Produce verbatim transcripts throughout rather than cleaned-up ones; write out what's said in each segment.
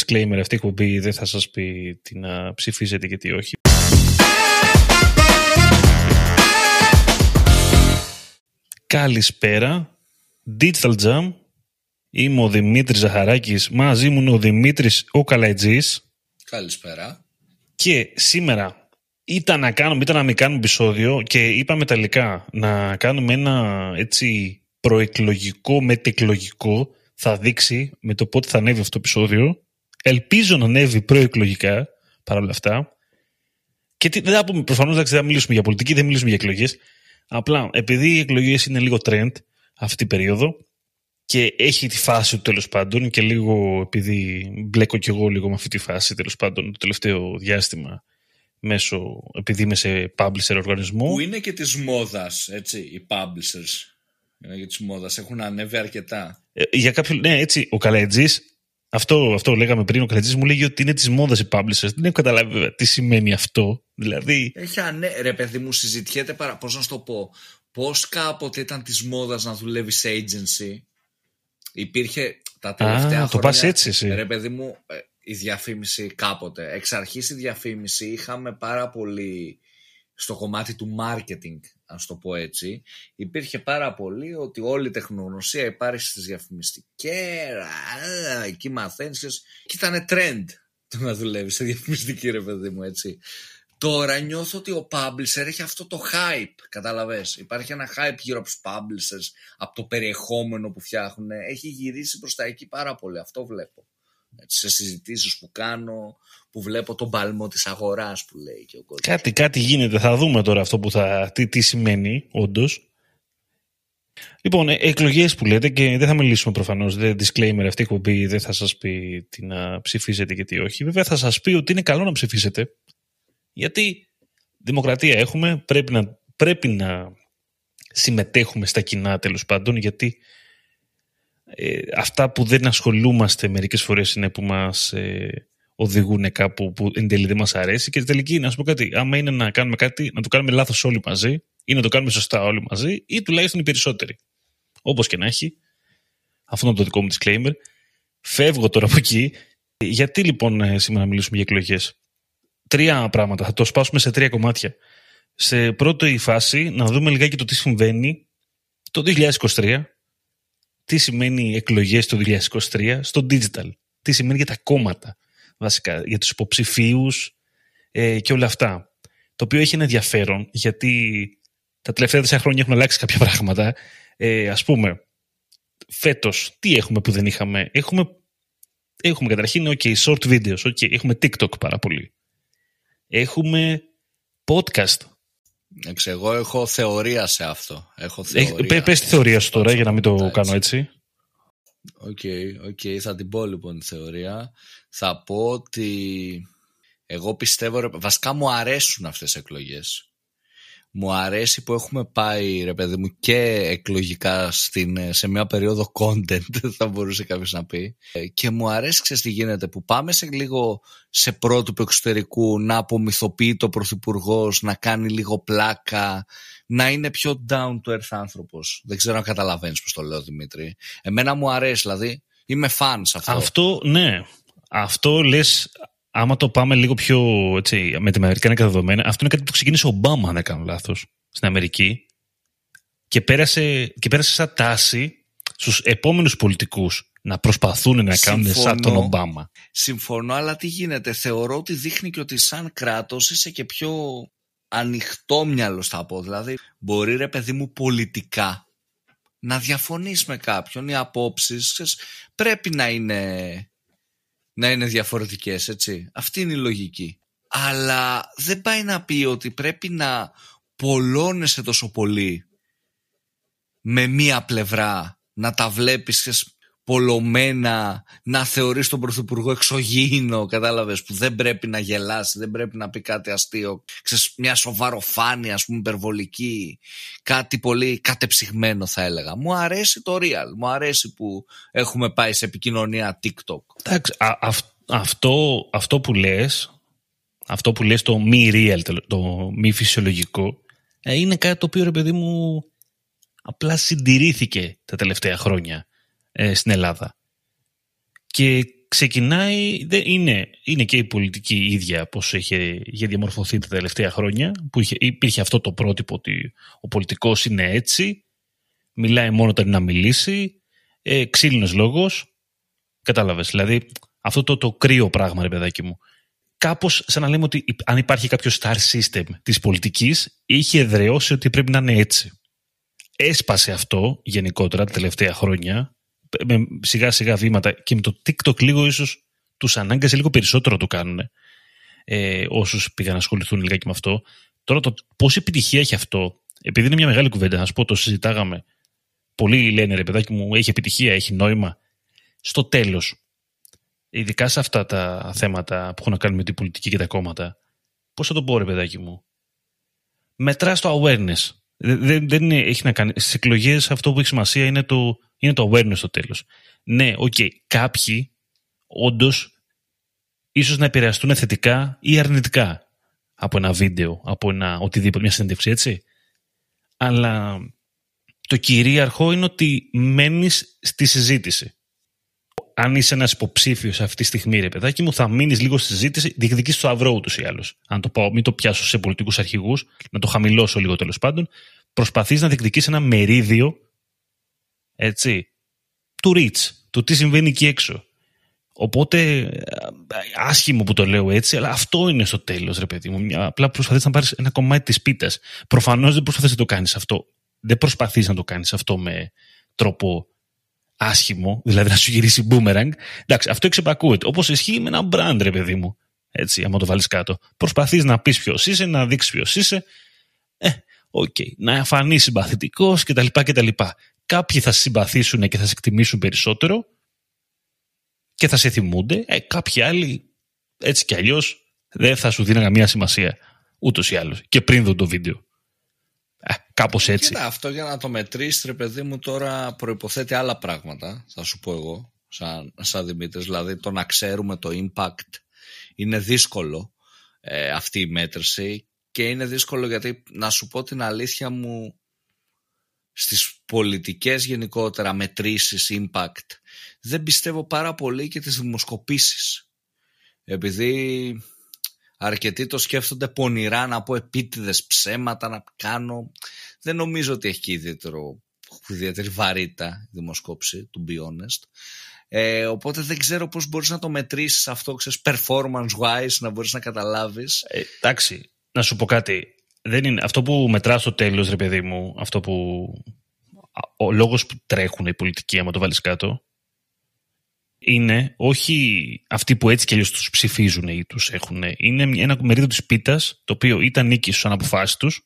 disclaimer, αυτή η εκπομπή δεν θα σας πει τι να ψηφίζετε και τι όχι. Καλησπέρα, Digital Jam. Είμαι ο Δημήτρης Ζαχαράκης, μαζί μου είναι ο Δημήτρης ο Καλαϊτζής. Καλησπέρα. Και σήμερα ήταν να κάνουμε, ήταν να μην κάνουμε επεισόδιο και είπαμε τελικά να κάνουμε ένα έτσι προεκλογικό, μετεκλογικό. Θα δείξει με το πότε θα ανέβει αυτό το επεισόδιο. Ελπίζω να ανέβει προεκλογικά παρόλα αυτά. Και τι, δεν θα πούμε, προφανώς δεν θα μιλήσουμε για πολιτική, δεν μιλήσουμε για εκλογές. Απλά επειδή οι εκλογές είναι λίγο trend αυτή την περίοδο και έχει τη φάση του τέλος πάντων και λίγο επειδή μπλέκω κι εγώ λίγο με αυτή τη φάση τέλος πάντων το τελευταίο διάστημα μέσω, επειδή είμαι σε publisher οργανισμό. Που είναι και της μόδας, έτσι, οι publishers. Είναι για της μόδας, έχουν ανέβει αρκετά. Ε, για κάποιο, ναι, έτσι, ο Καλαϊτζής, αυτό, αυτό λέγαμε πριν, ο Καλαϊτζής μου λέγει ότι είναι της μόδας οι publishers. Δεν έχω καταλάβει βέβαια τι σημαίνει αυτό. Δηλαδή. Έχει ανέ... Ρε παιδί μου, συζητιέται παρά, πώς να σου το πω, πώς κάποτε ήταν της μόδας να δουλεύει σε agency. Υπήρχε τα τελευταία Α, χρόνια. το πας έτσι εσύ. Ρε παιδί μου, η διαφήμιση κάποτε. Εξ αρχής η διαφήμιση είχαμε πάρα πολύ στο κομμάτι του marketing, ας το πω έτσι. Υπήρχε πάρα πολύ ότι όλη η τεχνογνωσία υπάρχει στις διαφημιστικές, εκεί μαθαίνεις και ήταν trend το να δουλεύει σε διαφημιστική, ρε παιδί μου, έτσι. Τώρα νιώθω ότι ο publisher έχει αυτό το hype, καταλαβες. Υπάρχει ένα hype γύρω από τους publishers, από το περιεχόμενο που φτιάχνουν. Έχει γυρίσει προς τα εκεί πάρα πολύ, αυτό βλέπω. Έτσι, σε συζητήσεις που κάνω, που βλέπω τον παλμό της αγοράς που λέει και ο κόσμος. Κάτι, κάτι γίνεται, θα δούμε τώρα αυτό που θα, τι, τι σημαίνει όντως. Λοιπόν, εκλογές που λέτε και δεν θα μιλήσουμε προφανώς, δεν, disclaimer, αυτή η εκπομπή δεν θα σας πει τι να ψηφίσετε και τι όχι. Βέβαια θα σας πει ότι είναι καλό να ψηφίσετε, γιατί δημοκρατία έχουμε, πρέπει να, πρέπει να συμμετέχουμε στα κοινά τέλος πάντων, γιατί ε, αυτά που δεν ασχολούμαστε μερικές φορές είναι που μας ε, οδηγούν κάπου που εν τέλει δεν μας αρέσει και τελική, να σου πω κάτι, άμα είναι να κάνουμε κάτι, να το κάνουμε λάθος όλοι μαζί ή να το κάνουμε σωστά όλοι μαζί ή τουλάχιστον οι περισσότεροι. Όπως και να έχει, αυτό είναι το δικό μου disclaimer. Φεύγω τώρα από εκεί. Γιατί λοιπόν σήμερα να μιλήσουμε για εκλογές? Τρία πράγματα, θα το σπάσουμε σε τρία κομμάτια. Σε πρώτη φάση να δούμε λιγάκι το τι συμβαίνει το δύο χιλιάδες είκοσι τρία, τι σημαίνει εκλογές το δύο χιλιάδες είκοσι τρία στο digital, τι σημαίνει για τα κόμματα βασικά, για τους υποψηφίους ε, και όλα αυτά. Το οποίο έχει ένα ενδιαφέρον γιατί τα τελευταία τέσσερα χρόνια έχουν αλλάξει κάποια πράγματα. Ε, ας πούμε, φέτος τι έχουμε που δεν είχαμε? Έχουμε, έχουμε καταρχήν okay, short videos, okay, έχουμε TikTok πάρα πολύ. Έχουμε podcast. Εξ, εγώ έχω θεωρία σε αυτό. Έχω θεωρία. Πες, πες τη θεωρία σου τώρα για να μην το έτσι κάνω έτσι. Οκ, okay, okay, θα την πω λοιπόν τη θεωρία. Θα πω ότι εγώ πιστεύω, βασικά μου αρέσουν αυτές οι εκλογές. Μου αρέσει που έχουμε πάει, ρε παιδί μου, και εκλογικά στην, σε μια περίοδο content, θα μπορούσε κάποιος να πει. Και μου αρέσει, ξέρεις τι γίνεται, που πάμε σε λίγο σε πρότυπο εξωτερικού, να απομυθοποιεί το πρωθυπουργός, να κάνει λίγο πλάκα, να είναι πιο down to earth άνθρωπος. Δεν ξέρω αν καταλαβαίνεις πώς το λέω, Δημήτρη. Εμένα μου αρέσει, δηλαδή, είμαι fan σε αυτό. Αυτό, ναι. Αυτό λες. Άμα το πάμε λίγο πιο έτσι, με την αμερικάνικα δεδομένα, αυτό είναι κάτι που ξεκίνησε ο Ομπάμα, αν δεν κάνω λάθος, στην Αμερική και πέρασε, και πέρασε σαν τάση στους επόμενους πολιτικούς να προσπαθούν να Συμφωνώ. κάνουν σαν τον Ομπάμα. Συμφωνώ, αλλά τι γίνεται? Θεωρώ ότι δείχνει και ότι σαν κράτος είσαι και πιο ανοιχτόμυαλος, θα πω. Δηλαδή, μπορεί, ρε παιδί μου, πολιτικά να διαφωνείς με κάποιον, οι απόψεις ξέρεις, πρέπει να είναι... να είναι διαφορετικές, έτσι. Αυτή είναι η λογική. Αλλά δεν πάει να πει ότι πρέπει να πολλώνεσαι τόσο πολύ με μία πλευρά, να τα βλέπεις πολλωμένα, να θεωρείς τον πρωθυπουργό εξωγήινο, κατάλαβες, που δεν πρέπει να γελάσει, δεν πρέπει να πει κάτι αστείο, ξέρεις, μια σοβαροφάνεια, ας πούμε, υπερβολική, κάτι πολύ κατεψυγμένο θα έλεγα. Μου αρέσει το real, μου αρέσει που έχουμε πάει σε επικοινωνία TikTok. Εντάξει, α, α, αυτό, αυτό που λες, αυτό που λες το μη real, το, το μη φυσιολογικό, ε, είναι κάτι το οποίο, ρε παιδί μου, απλά συντηρήθηκε τα τελευταία χρόνια ε, στην Ελλάδα. Και ξεκινάει, δεν είναι, είναι και η πολιτική ίδια πώς είχε, είχε διαμορφωθεί τα τελευταία χρόνια, που είχε, υπήρχε αυτό το πρότυπο ότι ο πολιτικός είναι έτσι, μιλάει μόνο όταν είναι να μιλήσει, ε, ξύλινος λόγος, κατάλαβες, δηλαδή αυτό το, το κρύο πράγμα, ρε παιδάκι μου. Κάπως σαν να λέμε ότι αν υπάρχει κάποιο star system της πολιτικής, είχε εδραιώσει ότι πρέπει να είναι έτσι. Έσπασε αυτό γενικότερα τα τελευταία χρόνια, με σιγά σιγά βήματα, και με το TikTok λίγο ίσως τους ανάγκασε λίγο περισσότερο να το κάνουν, ε, όσους πήγαν να ασχοληθούν λιγάκι με αυτό. Τώρα το πόση επιτυχία έχει αυτό, επειδή είναι μια μεγάλη κουβέντα, να σου πω, το συζητάγαμε. Πολλοί λένε, ρε παιδάκι μου, έχει επιτυχία, έχει νόημα. Στο τέλος, ειδικά σε αυτά τα θέματα που έχουν να κάνουν με την πολιτική και τα κόμματα, πώς θα το πω, ρε παιδάκι μου, μετρά το awareness. Δεν, δεν έχει να κάνει. Στις εκλογές αυτό που έχει σημασία είναι το, είναι το awareness στο τέλος. Ναι, οκ, okay, κάποιοι όντως ίσως να επηρεαστούν θετικά ή αρνητικά από ένα βίντεο, από ένα οτιδήποτε, μια συνέντευξη, έτσι. Αλλά το κυρίαρχο είναι ότι μένεις στη συζήτηση. Αν είσαι ένας υποψήφιος αυτή τη στιγμή, ρε παιδάκι μου, θα μείνεις λίγο στη συζήτηση, διεκδικείς το αυρό ούτως ή άλλως. Αν το πάω, μην το πιάσω σε πολιτικούς αρχηγούς, να το χαμηλώσω λίγο τέλος πάντων. Προσπαθείς να διεκδικείς ένα μερίδιο, έτσι, του reach, του τι συμβαίνει εκεί έξω. Οπότε, άσχημο που το λέω έτσι, αλλά αυτό είναι στο τέλος, ρε παιδί μου. Απλά προσπαθείς να πάρεις ένα κομμάτι της πίτας. Προφανώς δεν προσπαθείς να το κάνεις αυτό. Δεν προσπαθείς να το κάνεις αυτό με τρόπο άσχημο, δηλαδή να σου γυρίσει boomerang. Εντάξει, αυτό εξεπακούεται. Όπως ισχύει με ένα brand, ρε παιδί μου. Έτσι, άμα το βάλεις κάτω. Προσπαθείς να πεις ποιος είσαι, να δείξεις ποιος είσαι. Ε, οκ. Okay. Να φανείς συμπαθητικός κτλ. κτλ. Κάποιοι θα σε συμπαθήσουν και θα σε εκτιμήσουν περισσότερο και θα σε θυμούνται. Ε, κάποιοι άλλοι, έτσι κι αλλιώς, δεν θα σου δίνουν καμία σημασία. Ούτως ή άλλως. Και πριν δω το βίντεο. Ε, κάπως έτσι. Κοίτα, αυτό για να το μετρήσεις, ρε παιδί μου, τώρα προϋποθέτει άλλα πράγματα, θα σου πω εγώ, σαν, σαν Δημήτρης. Δηλαδή το να ξέρουμε το impact είναι δύσκολο, ε, αυτή η μέτρηση, και είναι δύσκολο γιατί, να σου πω την αλήθεια μου, στις πολιτικές γενικότερα μετρήσεις impact δεν πιστεύω πάρα πολύ και τις δημοσκοπήσεις, επειδή αρκετοί το σκέφτονται πονηρά, να πω επίτηδες ψέματα να κάνω. Δεν νομίζω ότι έχει και ιδιαίτερο, ιδιαίτερη βαρύτητα η δημοσκόπηση, to be honest. Ε, οπότε δεν ξέρω πώς μπορείς να το μετρήσεις αυτό, ξέρεις, performance wise, να μπορείς να καταλάβεις. Ε, εντάξει, να σου πω κάτι. Δεν είναι αυτό που μετράς στο τέλος, ρε παιδί μου, αυτό που ο λόγος που τρέχουν οι πολιτικοί, άμα το βάλεις κάτω, είναι όχι αυτοί που έτσι κι αλλιώς τους ψηφίζουν ή τους έχουν. Είναι ένα μερίδιο της πίτας, το οποίο είτε ανήκει στους αναποφάσεις τους,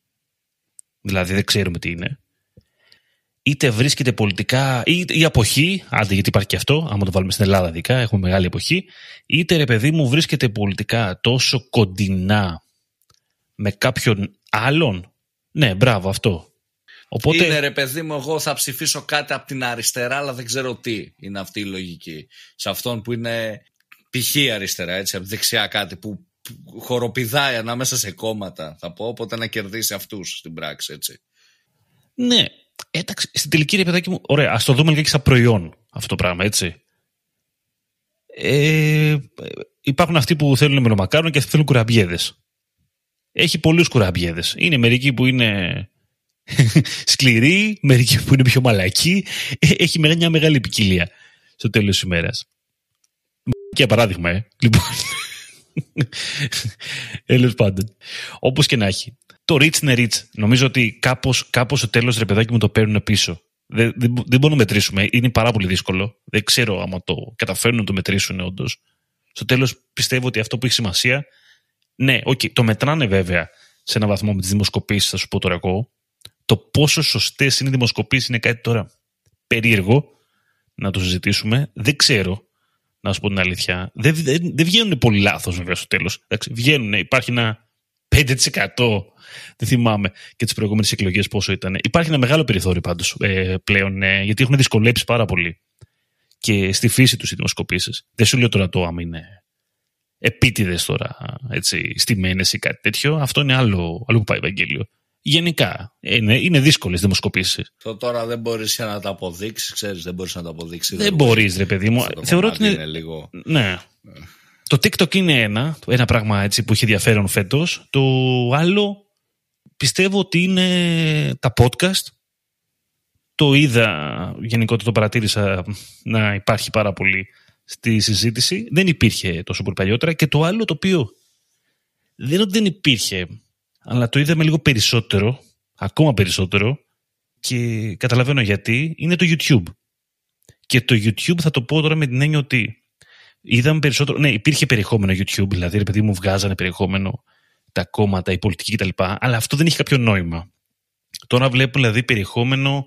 δηλαδή δεν ξέρουμε τι είναι, είτε βρίσκεται πολιτικά, ή η αποχή, άντε γιατί υπάρχει και αυτό, άμα το βάλουμε στην Ελλάδα ειδικά, έχουμε μεγάλη εποχή, είτε, ρε παιδί μου, βρίσκεται πολιτικά τόσο κοντινά με κάποιον άλλον. Ναι, μπράβο, αυτό. Οπότε... Είναι, ρε παιδί μου, εγώ θα ψηφίσω κάτι από την αριστερά, αλλά δεν ξέρω τι είναι αυτή η λογική. Σε αυτόν που είναι π.χ. αριστερά, έτσι, από δεξιά κάτι που χοροπηδάει ανάμεσα σε κόμματα, θα πω, οπότε να κερδίσει αυτούς στην πράξη, έτσι. Ναι, εντάξει, στην τελική, ρε παιδάκι μου, ωραία, ας το δούμε και σαν προϊόν αυτό το πράγμα, έτσι. Ε, υπάρχουν αυτοί που θέλουν μελομακάρονο και αυτοί που θέλουν κουραμπιέδες. Έχει πολλούς κουραμπιέδες. Είναι μερικοί που είναι σκληροί, μερικοί που είναι πιο μαλακοί. Έχει μια μεγάλη ποικιλία στο τέλος της ημέρας. Και παράδειγμα, ε. Λοιπόν. Έλος πάντων. Όπως και να έχει. Το rich είναι rich. Νομίζω ότι κάπως, κάπως στο τέλος, ρε παιδάκι μου, το παίρνουν πίσω. Δεν, δεν, δεν μπορούμε να μετρήσουμε. Είναι πάρα πολύ δύσκολο. Δεν ξέρω άμα το καταφέρουν να το μετρήσουν όντως. Στο τέλος πιστεύω ότι αυτό που έχει σημασία. Ναι, okay, το μετράνε βέβαια σε έναν βαθμό με τις δημοσκοπήσεις, θα σου πω τώρα εγώ. Το πόσο σωστές είναι οι δημοσκοπήσεις είναι κάτι τώρα περίεργο να το συζητήσουμε. Δεν ξέρω, να σου πω την αλήθεια. Δεν, δεν, δεν βγαίνουν πολύ λάθος βέβαια στο τέλος. Εντάξει, βγαίνουν, υπάρχει ένα πέντε τοις εκατό, δεν θυμάμαι και τις προηγούμενες εκλογές πόσο ήταν. Υπάρχει ένα μεγάλο περιθώριο πάντως ε, πλέον, ε, γιατί έχουν δυσκολέψει πάρα πολύ και στη φύση τους οι δημοσκοπήσεις. Δεν σου λέω τώρα το άμα είναι επίτηδες τώρα, έτσι, στημένες ή κάτι τέτοιο. Αυτό είναι άλλο, άλλο που πάει Ευαγγέλιο. γενικά. Είναι, είναι δύσκολες δημοσκοπήσεις. Το τώρα δεν μπορείς να τα αποδείξεις, ξέρεις, δεν μπορείς να τα αποδείξεις. Δεν μπορείς, ρε παιδί μου. Θεωρώ ότι είναι, είναι λίγο... Ναι. Mm. Το TikTok είναι ένα, ένα πράγμα έτσι που έχει ενδιαφέρον φέτος. Το άλλο πιστεύω ότι είναι τα podcast. Το είδα, γενικότερα το παρατήρησα να υπάρχει πάρα πολύ στη συζήτηση. Δεν υπήρχε τόσο πολύ παλιότερα. Και το άλλο το οποίο δεν είναι ότι δεν υπήρχε, αλλά το είδαμε λίγο περισσότερο, ακόμα περισσότερο, και καταλαβαίνω γιατί, είναι το YouTube. Και το YouTube θα το πω τώρα με την έννοια ότι είδαμε περισσότερο, ναι, υπήρχε περιεχόμενο YouTube, δηλαδή ρε παιδί μου βγάζανε περιεχόμενο τα κόμματα, η πολιτική κτλ. Αλλά αυτό δεν είχε κάποιο νόημα. Τώρα βλέπω δηλαδή περιεχόμενο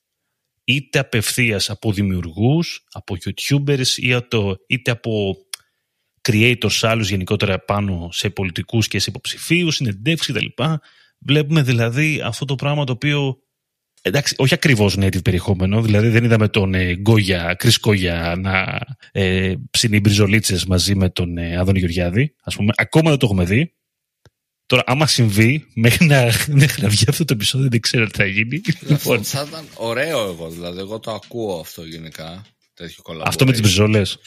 είτε απευθείας από δημιουργούς, από YouTubers είτε από creators άλλους γενικότερα πάνω σε πολιτικούς και σε υποψηφίους, συνεντεύξεις κτλ. Βλέπουμε δηλαδή αυτό το πράγμα το οποίο, εντάξει, όχι ακριβώς native περιεχόμενο, δηλαδή δεν είδαμε τον ε, Γκόγια, Chris Γκόγια να ε, ψήνει μπριζολίτσες μαζί με τον ε, Άδωνη Γεωργιάδη, ας πούμε, ακόμα δεν το έχουμε δει. Τώρα, άμα συμβεί, μέχρι να, μέχρι να βγει αυτό το επεισόδιο, δεν ξέρω τι θα γίνει. Λοιπόν, θα ήταν ωραίο εγώ, δηλαδή, εγώ το ακούω αυτό γενικά. Αυτό με τις μπριζόλες.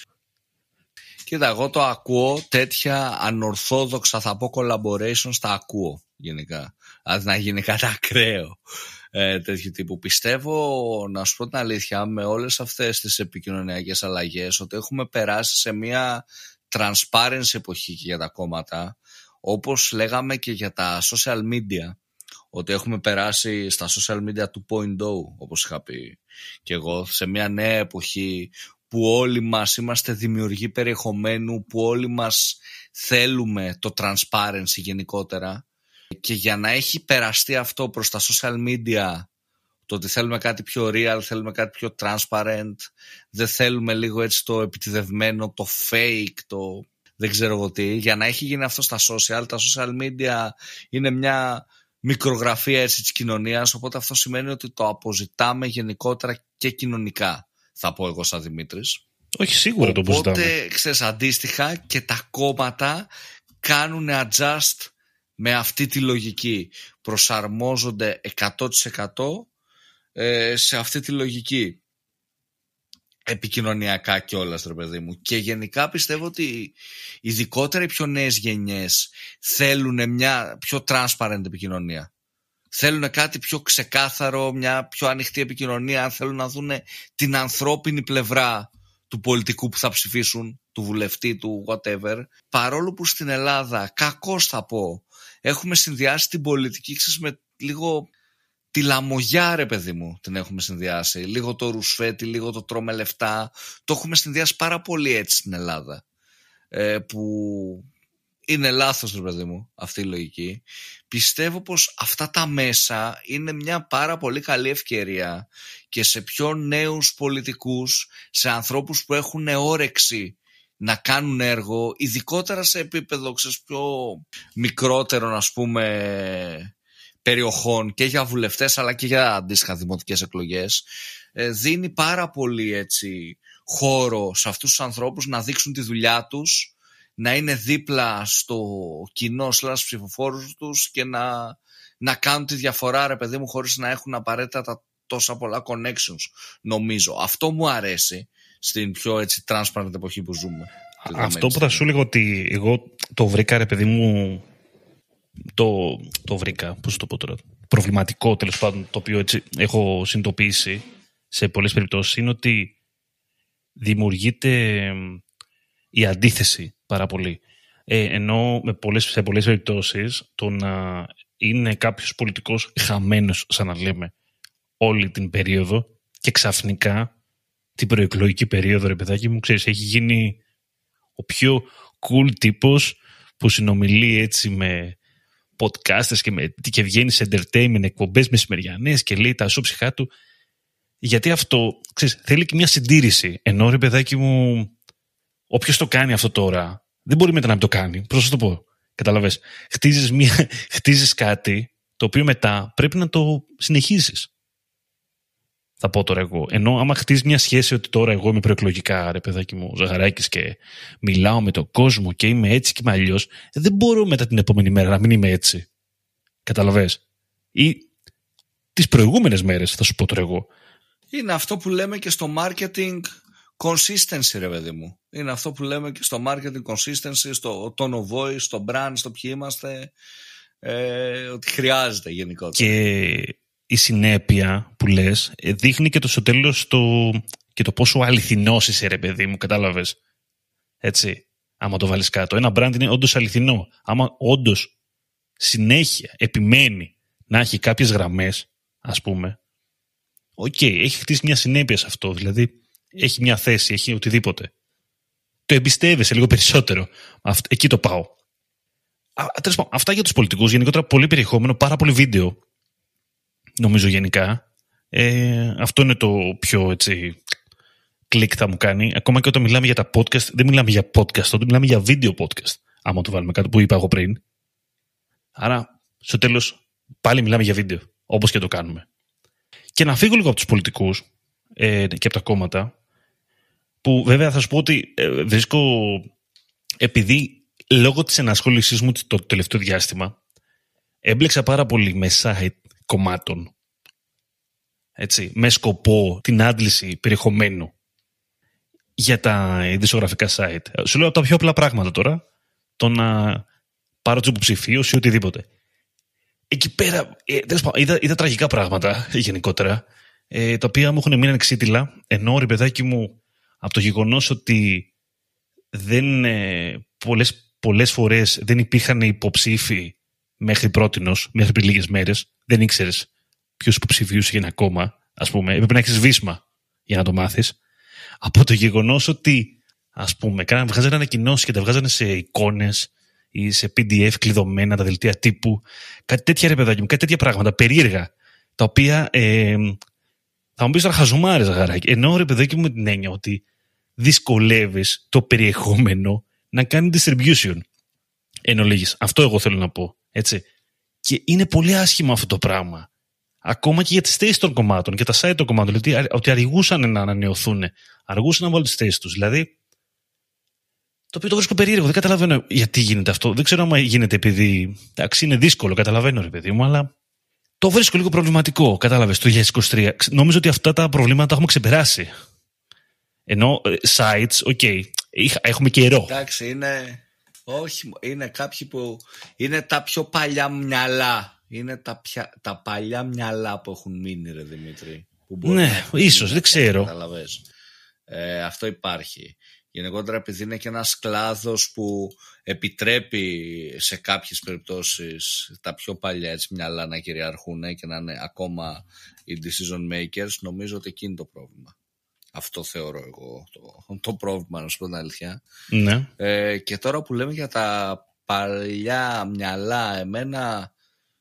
Κοίτα, εγώ το ακούω, τέτοια ανορθόδοξα θα πω collaborations τα ακούω γενικά. Αν να γίνει κάτι ακραίο ε, τέτοιου τύπου. Πιστεύω, να σου πω την αλήθεια, με όλες αυτές τις επικοινωνιακές αλλαγές, ότι έχουμε περάσει σε μια transparency εποχή και για τα κόμματα, όπως λέγαμε και για τα social media, ότι έχουμε περάσει στα social media two point oh, όπως είχα πει και εγώ, σε μια νέα εποχή που όλοι μας είμαστε δημιουργοί περιεχομένου, που όλοι μας θέλουμε το transparency γενικότερα, και για να έχει περαστεί αυτό προς τα social media, το ότι θέλουμε κάτι πιο real, θέλουμε κάτι πιο transparent, δεν θέλουμε λίγο έτσι το επιτηδευμένο, το fake, το δεν ξέρω εγώ τι, για να έχει γίνει αυτό στα social, τα social media είναι μια μικρογραφία έτσι της κοινωνίας, οπότε αυτό σημαίνει ότι το αποζητάμε γενικότερα και κοινωνικά. Θα πω εγώ σαν Δημήτρης. Όχι, σίγουρα οπότε, το αποζητάμε. Οπότε, ξέρεις, αντίστοιχα και τα κόμματα κάνουν adjust με αυτή τη λογική. Προσαρμόζονται εκατό τοις εκατό ε, σε αυτή τη λογική. Επικοινωνιακά κιόλας, ρε παιδί μου. Και γενικά πιστεύω ότι ειδικότερα οι πιο νέες γενιές θέλουν μια πιο transparent επικοινωνία. Θέλουν κάτι πιο ξεκάθαρο, μια πιο ανοιχτή επικοινωνία, αν θέλουν να δουν την ανθρώπινη πλευρά του πολιτικού που θα ψηφίσουν, του βουλευτή, του whatever. Παρόλο που στην Ελλάδα, κακώς θα πω, έχουμε συνδυάσει την πολιτική, ξέρεις, με λίγο τη λαμογιά, ρε παιδί μου, την έχουμε συνδυάσει. Λίγο το ρουσφέτη, λίγο το τρώμε λεφτά. Το έχουμε συνδυάσει πάρα πολύ έτσι στην Ελλάδα. Ε, που είναι λάθος, ρε παιδί μου, αυτή η λογική. Πιστεύω πως αυτά τα μέσα είναι μια πάρα πολύ καλή ευκαιρία και σε πιο νέους πολιτικούς, σε ανθρώπους που έχουν όρεξη να κάνουν έργο, ειδικότερα σε επίπεδο, ξέρεις, πιο μικρότερο, ας πούμε, περιοχών και για βουλευτές αλλά και για αντίστοιχα δημοτικές εκλογές, δίνει πάρα πολύ έτσι χώρο σε αυτούς τους ανθρώπους να δείξουν τη δουλειά τους, να είναι δίπλα στο κοινό σλάς ψηφοφόρους τους και να, να κάνουν τη διαφορά, ρε παιδί μου, χωρίς να έχουν απαραίτητα τα τόσα πολλά connections, νομίζω. Αυτό μου αρέσει στην πιο έτσι transparent εποχή που ζούμε. Αυτό που θα σου λέγω ότι εγώ το βρήκα, ρε παιδί μου, το, το βρήκα, πώς το πω τώρα, προβληματικό τέλος πάντων, το οποίο έτσι έχω συνειδητοποιήσει σε πολλές περιπτώσεις, είναι ότι δημιουργείται η αντίθεση πάρα πολύ. Ε, ενώ με πολλές, σε πολλές περιπτώσεις το να είναι κάποιος πολιτικός χαμένος, σαν να λέμε, όλη την περίοδο και ξαφνικά την προεκλογική περίοδο, ρε παιδάκι μου, ξέρεις, έχει γίνει ο πιο cool τύπος που συνομιλεί έτσι με podcasters και, με, και βγαίνει σε entertainment εκπομπές μεσημεριανές και λέει τα ισόψυχά του. Γιατί αυτό, ξέρεις, θέλει και μια συντήρηση. Ενώ, ρε παιδάκι μου, όποιος το κάνει αυτό τώρα, δεν μπορεί μετά να μην το κάνει. Πώς θα το πω. Καταλαβες. Χτίζεις, μια, χτίζεις κάτι το οποίο μετά πρέπει να το συνεχίσεις. Θα πω τώρα εγώ. Ενώ άμα χτίζεις μια σχέση ότι τώρα εγώ είμαι προεκλογικά, ρε παιδάκι μου, Ζαχαράκης, και μιλάω με τον κόσμο και είμαι έτσι και είμαι αλλιώς, δεν μπορώ μετά την επόμενη μέρα να μην είμαι έτσι. Καταλαβες. Ή τις προηγούμενες μέρες, θα σου πω τώρα εγώ. Είναι αυτό που λέμε και στο marketing consistency, ρε παιδί μου. Είναι αυτό που λέμε και στο marketing consistency, στο tone of voice, στο brand, στο ποιοι είμαστε, ε, ότι χρειάζεται γενικότερα. Και η συνέπεια που λες δείχνει και το στο τέλος το, και το πόσο αληθινός είσαι, ρε παιδί μου, κατάλαβες. Έτσι, άμα το βάλεις κάτω. Ένα brand είναι όντως αληθινό. Άμα όντως συνέχεια επιμένει να έχει κάποιες γραμμές, ας πούμε, οκ, okay, έχει χτίσει μια συνέπεια σε αυτό. Δηλαδή, έχει μια θέση, έχει οτιδήποτε. Το εμπιστεύεσαι λίγο περισσότερο. Αυτ, εκεί το πάω. Α, τέλος πάντων, αυτά για τους πολιτικούς. Γενικότερα, πολύ περιεχόμενο, πάρα πολύ βίντεο. Νομίζω γενικά. Ε, αυτό είναι το πιο έτσι κλικ θα μου κάνει. Ακόμα και όταν μιλάμε για τα podcast, δεν μιλάμε για podcast, όταν μιλάμε για βίντεο podcast. Άμα το βάλουμε κάτω που είπα εγώ πριν. Άρα, στο τέλος, πάλι μιλάμε για βίντεο. Όπως και το κάνουμε. Και να φύγω λίγο από τους πολιτικούς ε, και από τα κόμματα, που βέβαια θα σου πω ότι ε, βρίσκω, επειδή λόγω της ενασχόλησής μου το τελευταίο διάστημα, έμπλεξα πάρα πολύ με site κομμάτων, έτσι, με σκοπό την άντληση περιεχομένου για τα ειδησιογραφικά site. Σου λέω από τα πιο απλά πράγματα τώρα, το να πάρω τους υποψηφίους ή οτιδήποτε. Εκεί πέρα, ε, είδα, είδα τραγικά πράγματα γενικότερα, ε, τα οποία μου έχουν μείνει ανεξίτηλα, ενώ ρε παιδάκι μου, από το γεγονός ότι δεν, ε, πολλές, πολλές φορές δεν υπήρχαν υποψήφοι μέχρι πρότινος, μέχρι πριν λίγες μέρες, δεν ήξερες ποιους υποψηφίους είχε ένα κόμμα, ας πούμε, έπρεπε να έχεις βίσμα για να το μάθεις. Από το γεγονός ότι, ας πούμε, κάνανε, βγάζανε ανακοινώσεις και τα βγάζανε σε εικόνες ή σε πι ντι εφ κλειδωμένα, τα δελτία τύπου, κάτι τέτοια ρε παιδάκι μου, κάτι τέτοια πράγματα περίεργα, τα οποία ε, θα μου πεις τώρα χαζομάρες αγαράκι. Ενώ ρε παιδάκι μου με την έννοια ότι δυσκολεύεις το περιεχόμενο να κάνει distribution. Εν ολίγης. Αυτό εγώ θέλω να πω. Έτσι. Και είναι πολύ άσχημο αυτό το πράγμα. Ακόμα και για τις θέσεις των κομμάτων και τα site των κομμάτων. Δηλαδή ότι αργούσαν να ανανεωθούν, αργούσαν να βάλουν τις θέσεις τους. Δηλαδή, το οποίο το βρίσκω περίεργο. Δεν καταλαβαίνω γιατί γίνεται αυτό. Δεν ξέρω αν γίνεται επειδή. Εντάξει, είναι δύσκολο, καταλαβαίνω ρε παιδί μου, αλλά το βρίσκω λίγο προβληματικό. Κατάλαβες το είκοσι είκοσι τρία. Νομίζω ότι αυτά τα προβλήματα τα έχουμε ξεπεράσει. Ενώ sites, οκ, okay, έχουμε καιρό. Εντάξει, είναι. Όχι, είναι κάποιοι που. Είναι τα πιο παλιά μυαλά. Είναι τα, πια... τα παλιά μυαλά που έχουν μείνει, ρε Δημήτρη. Που ναι, ίσως, δεν ξέρω. Ε, αυτό υπάρχει. Γενικότερα, επειδή είναι και ένας κλάδος που επιτρέπει σε κάποιες περιπτώσεις τα πιο παλιά έτσι, μυαλά να κυριαρχούν και να είναι ακόμα οι decision makers, νομίζω ότι εκεί είναι το πρόβλημα. Αυτό θεωρώ εγώ το, το πρόβλημα, να σου πω την αλήθεια. Ναι. Ε, και τώρα που λέμε για τα παλιά μυαλά, εμένα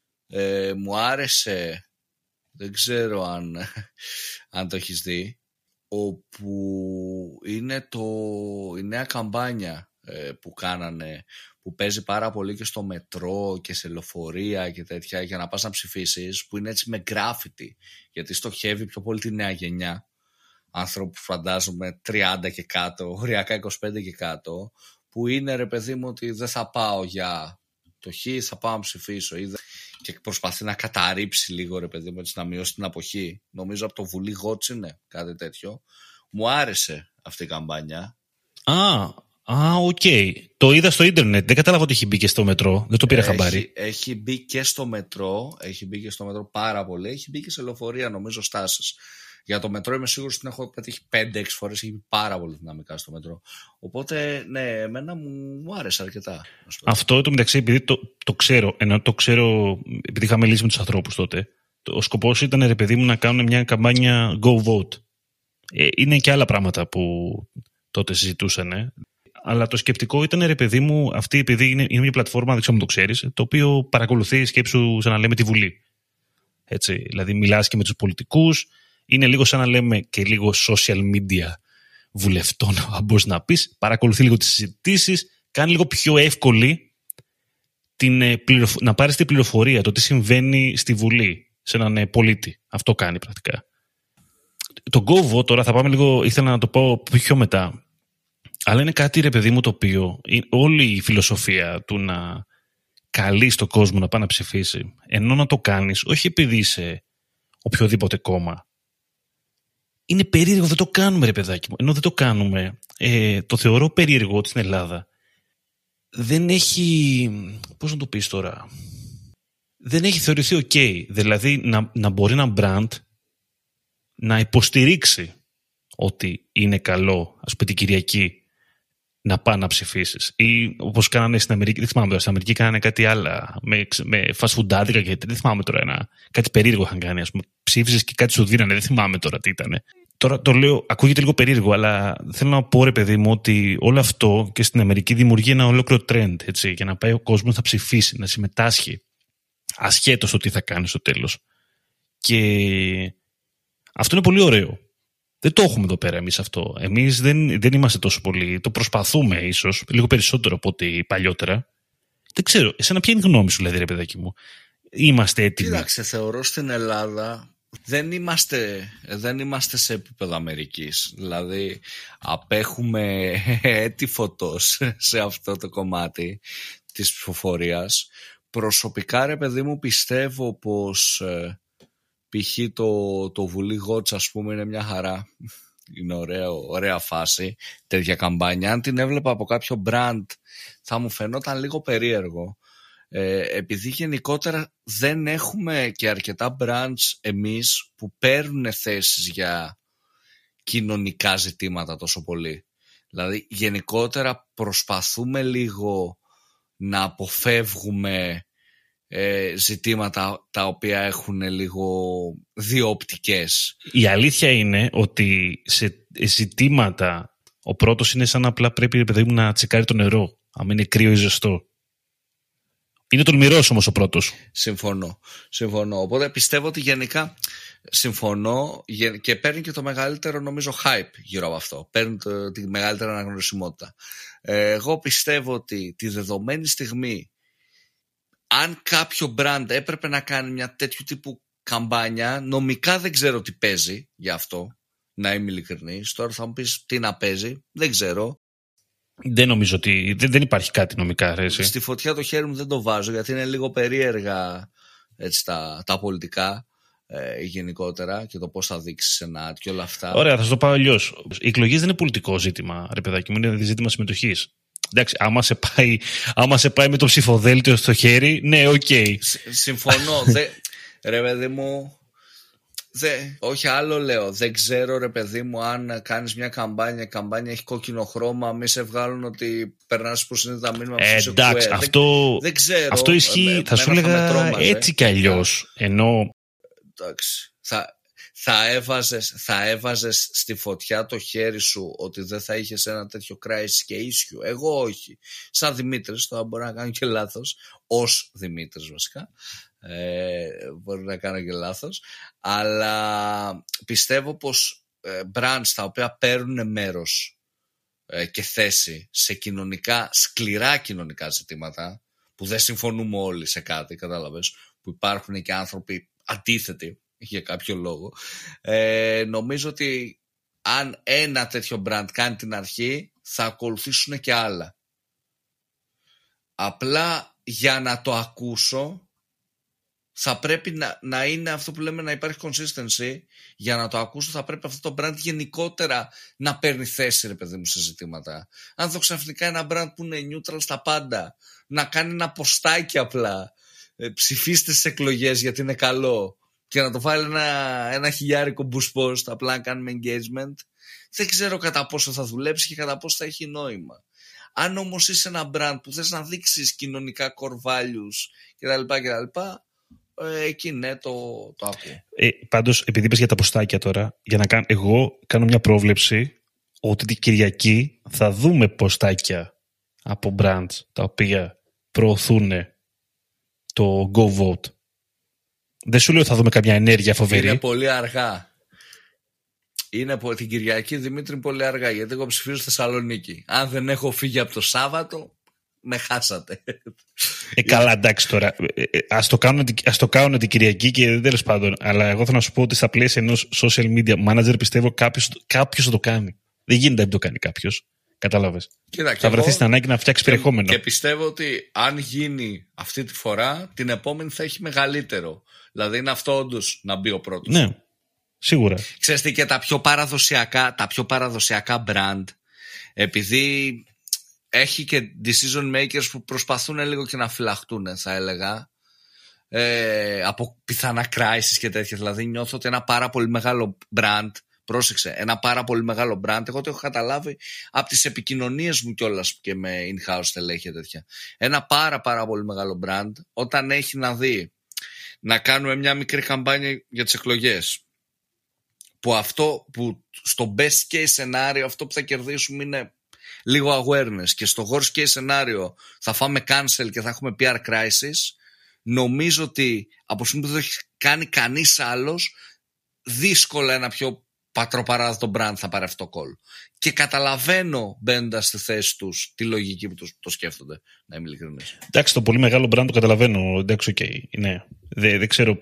ε, μου άρεσε, δεν ξέρω αν, αν το έχεις δει, όπου είναι το, η νέα καμπάνια ε, που κάνανε, που παίζει πάρα πολύ και στο μετρό και σε λεωφορεία και τέτοια, για να πας να ψηφίσεις, που είναι έτσι με γκράφιτι, γιατί στοχεύει πιο πολύ τη νέα γενιά, άνθρωπου φαντάζομαι τριάντα και κάτω, οριακά είκοσι πέντε και κάτω, που είναι ρε παιδί μου ότι δεν θα πάω για το χ, θα πάω να ψηφίσω, ή και προσπαθεί να καταρρύψει λίγο ρε παιδί μου, έτσι, να μειώσει την αποχή. Νομίζω από το Βουλή Γότς είναι κάτι τέτοιο. Μου άρεσε αυτή η καμπάνια. Α, α, οκ. Okay. Το είδα στο ίντερνετ. Δεν κατάλαβα ότι έχει μπει και στο μετρό. Δεν το πήρα έχει, χαμπάρι. Έχει μπει και στο μετρό. Έχει μπει και στο μετρό πάρα πολύ. Έχει μπει και σε λεωφορεία, νομίζω, στάσεις. Για το μετρό είμαι σίγουρος ότι την έχω πετύχει πέντε έξι φορές. Έχει μπει πάρα πολύ δυναμικά στο μετρό. Οπότε, ναι, εμένα μου, μου άρεσε αρκετά. Αυτό το μεταξύ, επειδή το, το ξέρω, ενώ το ξέρω, επειδή είχα μιλήσει με τους ανθρώπους τότε, ο σκοπός ήταν, ρε παιδί μου, να κάνουν μια καμπάνια Go Vote. Ε, είναι και άλλα πράγματα που τότε συζητούσαν. Ε. Αλλά το σκεπτικό ήταν, ρε παιδί μου, αυτή επειδή είναι, είναι μια πλατφόρμα, δεν ξέρω αν το ξέρεις, το οποίο παρακολουθεί σκέψου σαν να λέμε τη Βουλή. Έτσι, δηλαδή μιλάς και με τους πολιτικούς. Είναι λίγο σαν να λέμε και λίγο social media βουλευτών, αν μπορείς να πεις. Παρακολουθεί λίγο τις συζητήσεις, κάνει λίγο πιο εύκολη την πληροφο... να πάρεις την πληροφορία, το τι συμβαίνει στη Βουλή, σε έναν πολίτη. Αυτό κάνει πρακτικά. Το GoVote τώρα θα πάμε λίγο, ήθελα να το πω πιο μετά. Αλλά είναι κάτι, ρε παιδί μου, το οποίο όλη η φιλοσοφία του να καλεί στον κόσμο να πάει να ψηφίσει, ενώ να το κάνεις όχι επειδή είσαι οποιοδήποτε κόμμα. Είναι περίεργο, δεν το κάνουμε ρε παιδάκι μου. Ενώ δεν το κάνουμε, ε, το θεωρώ περίεργο ότι στην Ελλάδα δεν έχει, πώς να το πεις τώρα, δεν έχει θεωρηθεί ok. Δηλαδή να, να μπορεί ένα brand να υποστηρίξει ότι είναι καλό, ας πούμε την Κυριακή, να πάει να ψηφίσεις. Ή όπως κάνανε στην Αμερική, δεν θυμάμαι τώρα, στην Αμερική κάνανε κάτι άλλο, με, με fast food και δεν θυμάμαι τώρα, ένα, κάτι περίεργο είχαν κάνει, ας πούμε. Ψήφισες και κάτι σου δίνανε, δεν θυμάμαι τώρα τι ήταν. Τώρα το λέω, ακούγεται λίγο περίεργο, αλλά θέλω να πω ρε παιδί μου ότι όλο αυτό και στην Αμερική δημιουργεί ένα ολόκληρο trend, έτσι, για να πάει ο κόσμος να ψηφίσει, να συμμετάσχει, ασχέτως το τι θα κάνει στο τέλος. Και αυτό είναι πολύ ωραίο. Δεν το έχουμε εδώ πέρα εμείς αυτό. Εμείς δεν, δεν είμαστε τόσο πολύ. Το προσπαθούμε ίσως, λίγο περισσότερο από ό,τι παλιότερα. Δεν ξέρω, εσένα ποια είναι η γνώμη σου, δηλαδή, ρε παιδάκι μου. Είμαστε έτοιμοι? Κοίταξε, θεωρώ στην Ελλάδα δεν είμαστε, δεν είμαστε σε επίπεδο Αμερικής. Δηλαδή, απέχουμε έτη φωτός σε αυτό το κομμάτι της ψηφοφορίας. Προσωπικά, ρε παιδί μου, πιστεύω πως π.χ. το, το Βουλή Γότς, ας πούμε, είναι μια χαρά. Είναι ωραίο, ωραία φάση, τέτοια καμπάνια. Αν την έβλεπα από κάποιο brand θα μου φαινόταν λίγο περίεργο. Ε, επειδή γενικότερα δεν έχουμε και αρκετά brands εμείς που παίρνουν θέσεις για κοινωνικά ζητήματα τόσο πολύ. Δηλαδή γενικότερα προσπαθούμε λίγο να αποφεύγουμε ε, ζητήματα τα οποία έχουν λίγο δύο οπτικές. Η αλήθεια είναι ότι σε ζητήματα ο πρώτος είναι σαν απλά πρέπει παιδί μου, να τσεκάρει το νερό, αν είναι κρύο ή ζεστό. Είναι τολμηρός όμως ο πρώτος. Συμφωνώ, συμφωνώ. Οπότε πιστεύω ότι γενικά συμφωνώ και παίρνει και το μεγαλύτερο νομίζω hype γύρω από αυτό. Παίρνει το, τη μεγαλύτερη αναγνωρισιμότητα. Ε, εγώ πιστεύω ότι τη δεδομένη στιγμή αν κάποιο brand έπρεπε να κάνει μια τέτοιου τύπου καμπάνια, νομικά δεν ξέρω τι παίζει γι' αυτό, να είμαι ειλικρινής. Τώρα θα μου πεις τι να παίζει, δεν ξέρω. Δεν νομίζω ότι δεν, δεν υπάρχει κάτι νομικά. Ρε, Στη φωτιά το χέρι μου δεν το βάζω γιατί είναι λίγο περίεργα έτσι, τα, τα πολιτικά ε, γενικότερα και το πώς θα δείξεις ένα ad και όλα αυτά. Ωραία, θα σου το πάω αλλιώς. Οι εκλογές δεν είναι πολιτικό ζήτημα, ρε παιδάκι μου, είναι ζήτημα συμμετοχής. Εντάξει, άμα σε πάει, άμα σε πάει με το ψηφοδέλτιο στο χέρι, ναι, οκ. Okay. Συμφωνώ. δε, ρε παιδί μου, δε, όχι άλλο λέω. Δεν ξέρω ρε παιδί μου αν κάνεις μια καμπάνια, η καμπάνια έχει κόκκινο χρώμα, μη σε βγάλουν ότι περνάς υποσυνείδητα μήνυμα. Ε, εντάξει, δεν, αυτό, δεν ξέρω. Αυτό ισχύει, ε, θα σου έλεγα έτσι κι αλλιώς. Ενώ... Εντάξει, θα... Θα έβαζες, θα έβαζες στη φωτιά το χέρι σου ότι δεν θα είχες ένα τέτοιο crisis και issue. Εγώ όχι. Σαν Δημήτρης, τώρα μπορεί να κάνω και λάθος. Ως Δημήτρης βασικά. Ε, μπορεί να κάνω και λάθος. Αλλά πιστεύω πως ε, brands τα οποία παίρνουν μέρος ε, και θέση σε κοινωνικά, σκληρά κοινωνικά ζητήματα, που δεν συμφωνούμε όλοι σε κάτι, κατάλαβες, που υπάρχουν και άνθρωποι αντίθετοι για κάποιο λόγο, ε, νομίζω ότι αν ένα τέτοιο brand κάνει την αρχή θα ακολουθήσουν και άλλα. Απλά για να το ακούσω θα πρέπει να, να είναι αυτό που λέμε να υπάρχει consistency. Για να το ακούσω θα πρέπει αυτό το brand γενικότερα να παίρνει θέση ρε παιδί μου σε ζητήματα. Αν δω ξαφνικά ένα brand που είναι neutral στα πάντα, να κάνει ένα ποστάκι απλά, ε, ψηφίστε στις εκλογές γιατί είναι καλό, και να το βάλει ένα, ένα χιλιάρικο boost post απλά να κάνουμε engagement, δεν ξέρω κατά πόσο θα δουλέψει και κατά πόσο θα έχει νόημα. Αν όμως είσαι ένα brand που θες να δείξεις κοινωνικά core values κτλ, κτλ, ε, εκεί ναι, το, το ακούω. Ε, πάντως, επειδή είπες για τα ποστάκια τώρα, για να κάνω, εγώ κάνω μια πρόβλεψη ότι την Κυριακή θα δούμε ποστάκια από brands τα οποία προωθούν το Go Vote. Δεν σου λέω θα δούμε καμιά ενέργεια φοβερή. Είναι πολύ αργά. Είναι την Κυριακή, Δημήτρη, πολύ αργά. Γιατί εγώ ψηφίζω στη Θεσσαλονίκη. Αν δεν έχω φύγει από το Σάββατο, με χάσατε. Ε, καλά, εντάξει τώρα. Ας το κάνουν, ας το κάνουν την Κυριακή και τέλος πάντων. Αλλά εγώ θέλω να σου πω ότι στα πλαίσια ενός social media manager πιστεύω κάποιος, κάποιος θα το κάνει. Δεν γίνεται να μην το κάνει κάποιος. Κατάλαβες. Κοίτα, θα βρεθεί στην ανάγκη να φτιάξει περιεχόμενο. Και πιστεύω ότι αν γίνει αυτή τη φορά, την επόμενη θα έχει μεγαλύτερο. Δηλαδή είναι αυτό όντως να μπει ο πρώτος. Ναι, σίγουρα. Ξέρεις τι, και τα πιο παραδοσιακά, τα πιο παραδοσιακά brand, επειδή έχει και decision makers που προσπαθούν λίγο και να φυλαχτούν, θα έλεγα, ε, από πιθανά crisis και τέτοια. Δηλαδή νιώθω ότι ένα πάρα πολύ μεγάλο brand, πρόσεξε, ένα πάρα πολύ μεγάλο brand, εγώ το έχω καταλάβει από τις επικοινωνίες μου κιόλας και με in-house στελέχη και τέτοια. Ένα πάρα πάρα πολύ μεγάλο brand, όταν έχει να δει να κάνουμε μια μικρή καμπάνια για τις εκλογές, που αυτό που στο best case σενάριο αυτό που θα κερδίσουμε είναι λίγο awareness, και στο worst case σενάριο θα φάμε cancel και θα έχουμε πι αρ crisis, νομίζω ότι από στιγμή που δεν το έχει κάνει κανείς άλλος, δύσκολα ένα πιο πατροπαράδοτο brand θα πάρει αυτό το call. Και καταλαβαίνω, μπαίνοντας στη θέση τους, τη λογική που το σκέφτονται, να είμαι ειλικρινής. Εντάξει, το πολύ μεγάλο brand το καταλαβαίνω. Εντάξει, okay, ναι. Δεν, δεν ξέρω.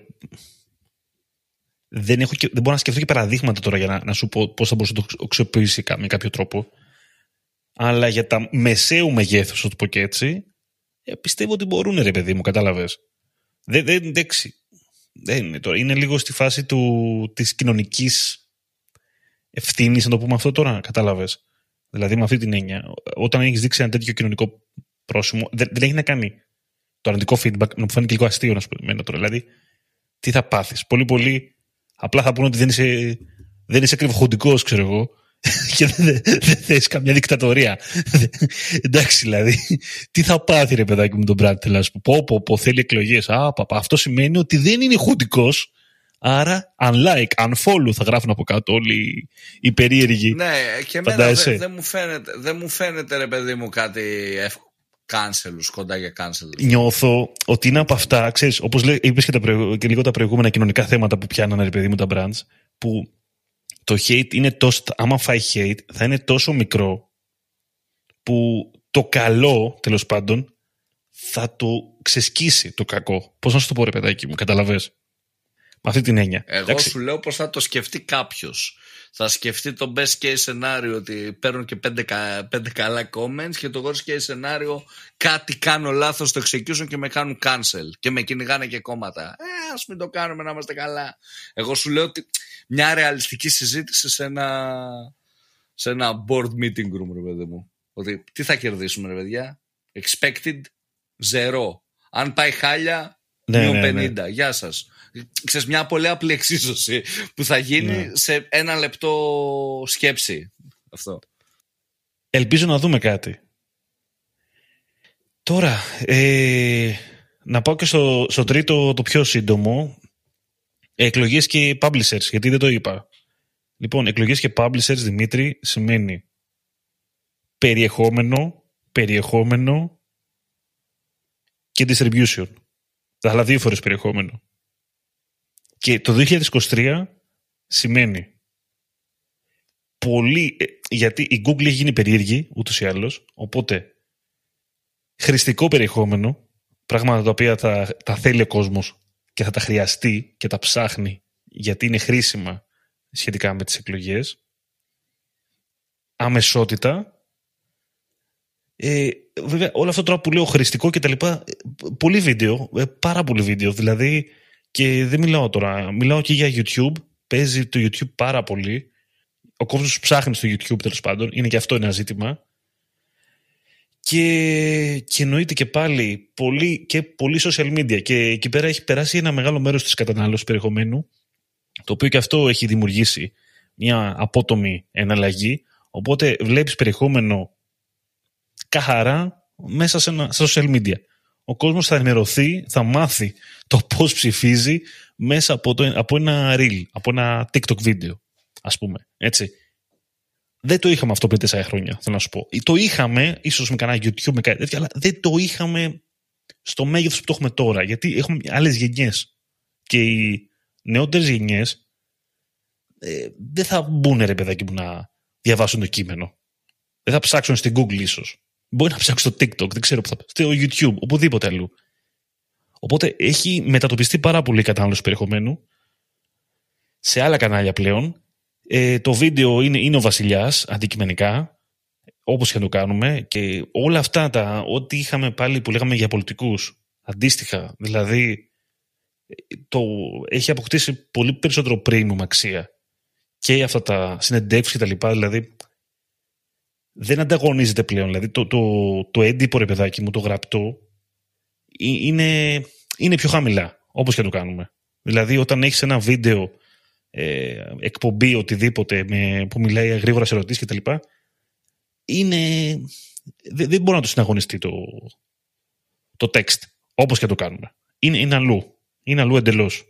Δεν, έχω και, δεν μπορώ να σκεφτώ και παραδείγματα τώρα για να, να σου πω πώς θα μπορούσε να το αξιοποιήσει με κάποιο τρόπο. Αλλά για τα μεσαίου μεγέθους, θα το πω και έτσι, πιστεύω ότι μπορούν, ρε παιδί μου, κατάλαβες. Δεν, δεν, εντάξει. Δεν είναι τώρα. Είναι λίγο στη φάση του, της κοινωνικής ευθύνης, να το πούμε αυτό τώρα, κατάλαβες. Δηλαδή με αυτή την έννοια, όταν έχεις δείξει ένα τέτοιο κοινωνικό πρόσημο, δεν, δεν έχει να κάνει το αρνητικό feedback, να μου φαίνεται και λίγο αστείο να σου πω τώρα. Δηλαδή, τι θα πάθεις. Πολύ, πολύ απλά θα πούνε ότι δεν είσαι, δεν είσαι κρυβοχοντικός, ξέρω εγώ, και δεν, δεν, δεν θες καμιά δικτατορία. Εντάξει, δηλαδή, τι θα πάθει, ρε παιδάκι μου, τον brand, θέλω να σου πω. Πω, πω, πω, θέλει εκλογές. Α, παπα, αυτό σημαίνει ότι δεν είναι χοντικός. Άρα, unlike, unfollow θα γράφουν από κάτω όλοι οι περίεργοι. Ναι, και εμένα δεν δε μου, φαίνεται, δε μου φαίνεται, ρε παιδί μου, κάτι εύκολο. Cancel, κοντά για cancel. Νιώθω ότι είναι από αυτά, ξέρεις, όπως είπες και, και λίγο τα προηγούμενα κοινωνικά θέματα που πιάνανε, ρε παιδί μου, τα brands, που το hate είναι τόσο, άμα φάει hate, θα είναι τόσο μικρό που το καλό, τέλος πάντων, θα το ξεσκίσει το κακό. Πώς να σου το πω, ρε παιδάκι μου, καταλαβες. Με αυτή την έννοια. Εγώ Εντάξει. σου λέω πως θα το σκεφτεί κάποιος. Θα σκεφτεί το best case σενάριο ότι παίρνουν και πέντε, πέντε καλά comments, και το worst case σενάριο κάτι κάνω λάθος στο execution και με κάνουν cancel και με κυνηγάνε και κόμματα. Ε, ας μην το κάνουμε, να είμαστε καλά. Εγώ σου λέω ότι μια ρεαλιστική συζήτηση σε ένα, σε ένα board meeting room, ρε παιδί μου. Ότι τι θα κερδίσουμε, ρε παιδιά. Expected zero. Αν πάει χάλια, ναι, μείον ναι, πενήντα. Ναι. Γεια σας. Ξέρεις, μια πολύ απλή εξίσωση που θα γίνει ναι. σε ένα λεπτό σκέψη. Αυτό. Ελπίζω να δούμε κάτι. Τώρα, ε, να πάω και στο, στο τρίτο, το πιο σύντομο. Εκλογές και publishers, γιατί δεν το είπα. Λοιπόν, εκλογές και publishers, Δημήτρη, σημαίνει περιεχόμενο, περιεχόμενο και distribution. Αλλά δύο φορές περιεχόμενο. Και το δύο χιλιάδες είκοσι τρία σημαίνει πολύ, γιατί η Google έχει γίνει περίεργη ούτως ή άλλως, οπότε χρηστικό περιεχόμενο, πράγματα τα οποία θα, τα θέλει ο κόσμος και θα τα χρειαστεί και τα ψάχνει γιατί είναι χρήσιμα σχετικά με τις εκλογές, αμεσότητα, ε, βέβαια όλο αυτό τώρα που λέω χρηστικό και τα λοιπά, πολύ βίντεο, ε, πάρα πολύ βίντεο, δηλαδή. Και δεν μιλάω τώρα, μιλάω και για YouTube. Παίζει το YouTube πάρα πολύ. Ο κόσμος ψάχνει στο YouTube, τέλος πάντων. Είναι και αυτό ένα ζήτημα. Και, και εννοείται και πάλι πολύ, και πολύ social media. Και εκεί πέρα έχει περάσει ένα μεγάλο μέρος της κατανάλωσης περιεχομένου, το οποίο και αυτό έχει δημιουργήσει μια απότομη εναλλαγή. Οπότε βλέπεις περιεχόμενο καθαρά μέσα σε ένα, στα social media. Ο κόσμος θα ενημερωθεί, θα μάθει το πώς ψηφίζει μέσα από, το, από ένα reel, από ένα TikTok βίντεο, ας πούμε, έτσι. Δεν το είχαμε αυτό πριν τέσσερα χρόνια, θέλω να σου πω. Το είχαμε, ίσως με κανένα YouTube, με κάτι τέτοιο, αλλά δεν το είχαμε στο μέγεθος που το έχουμε τώρα, γιατί έχουμε άλλες γενιές. Και οι νεότερες γενιές ε, δεν θα μπουν, ρε παιδάκι μου, να διαβάσουν το κείμενο. Δεν θα ψάξουν στην Google ίσως. Μπορεί να ψάξουν στο TikTok, δεν ξέρω που θα στο YouTube, οπουδήποτε αλλού. Οπότε έχει μετατοπιστεί πάρα πολύ η κατανάλωση περιεχομένου σε άλλα κανάλια πλέον. Ε, το βίντεο είναι, είναι ο βασιλιάς, αντικειμενικά. όπως και να το κάνουμε, και όλα αυτά τα ό,τι είχαμε πάλι που λέγαμε για πολιτικούς, αντίστοιχα, δηλαδή το έχει αποκτήσει πολύ περισσότερο premium αξία και αυτά τα συνεντεύξεις και τα λοιπά, δηλαδή δεν ανταγωνίζεται πλέον. Δηλαδή το, το, το έντυπο, ρε παιδάκι μου, το γραπτό είναι, είναι πιο χαμηλά, όπως και να το κάνουμε. Δηλαδή όταν έχεις ένα βίντεο, ε, εκπομπή, οτιδήποτε με, που μιλάει γρήγορα σε ερωτήσεις και τα λοιπά, είναι, δεν, δεν μπορεί να το συναγωνιστεί το, το text, όπως και να το κάνουμε. Είναι, είναι αλλού. Είναι αλλού εντελώς.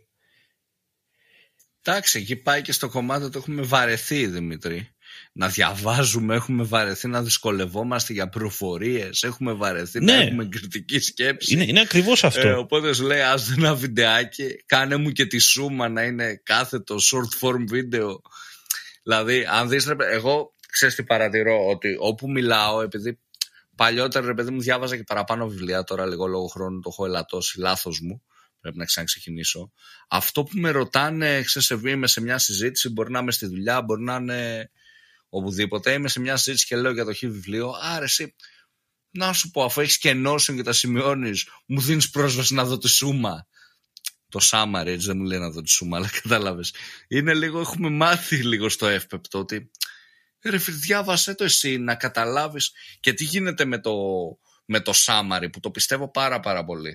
Εντάξει, εκεί πάει και στο κομμάτι το έχουμε βαρεθεί, Δημήτρη. Να διαβάζουμε, έχουμε βαρεθεί να δυσκολευόμαστε για προφορίες, έχουμε βαρεθεί ναι. να έχουμε κριτική σκέψη. Είναι, είναι ακριβώς αυτό. Ε, οπότε σου λέει, ας ένα βιντεάκι, κάνε μου και τη σούμα να είναι κάθετο short form βίντεο. Δηλαδή, αν δεις, εγώ ξέρεις τι παρατηρώ, ότι όπου μιλάω, επειδή παλιότερα, ρε παιδί μου, διάβαζα και παραπάνω βιβλία, τώρα λίγο λόγω χρόνου το έχω ελαττώσει, λάθος μου. Πρέπει να ξαναξεκινήσω. Αυτό που με ρωτάνε, ξέρεις, είμαι σε μια συζήτηση, μπορεί να είμαι στη δουλειά, μπορεί να είναι οπουδήποτε. Είμαι σε μια συζήτηση και λέω για το χ βιβλίο. Άρα, εσύ, να σου πω, αφού έχεις και Notion και τα σημειώνεις, μου δίνεις πρόσβαση να δω τη σούμα. Το summary, έτσι δεν μου λέει να δω τη σούμα, αλλά κατάλαβες. Είναι λίγο, έχουμε μάθει λίγο στο εύπεπτο ότι ρε φίλε, διάβασέ το εσύ να καταλάβεις και τι γίνεται με το, με το summary, που το πιστεύω πάρα πάρα πολύ.